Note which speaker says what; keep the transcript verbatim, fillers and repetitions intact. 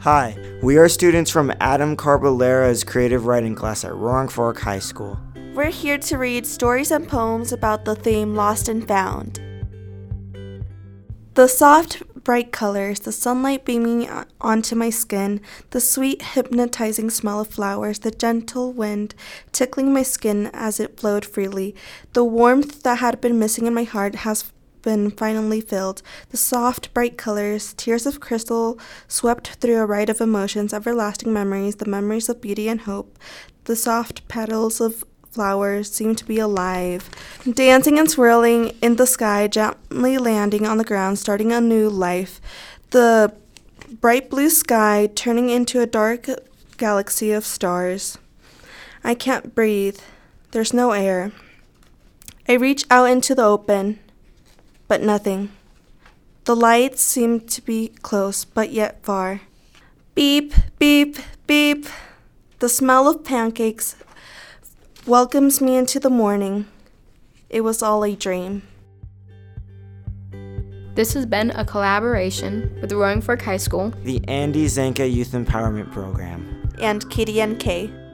Speaker 1: Hi, we are students from Adam Carballera's creative writing class at Roaring Fork High School.
Speaker 2: We're here to read stories and poems about the theme Lost and Found. The soft, bright colors, the sunlight beaming onto my skin, the sweet, hypnotizing smell of flowers, the gentle wind tickling my skin as it flowed freely, the warmth that had been missing in my heart has been finally filled. The soft, bright colors, tears of crystal swept through a ride of emotions, everlasting memories, the memories of beauty and hope. The soft petals of flowers seemed to be alive, dancing and swirling in the sky, gently landing on the ground, starting a new life. The bright blue sky turning into a dark galaxy of stars. I can't breathe. There's no air. I reach out into the open, but nothing. The lights seem to be close, but yet far. Beep, beep, beep. The smell of pancakes welcomes me into the morning. It was all a dream.
Speaker 3: This has been a collaboration with Roaring Fork High School,
Speaker 1: The Andy Zanka Youth Empowerment Program,
Speaker 2: And K D N K.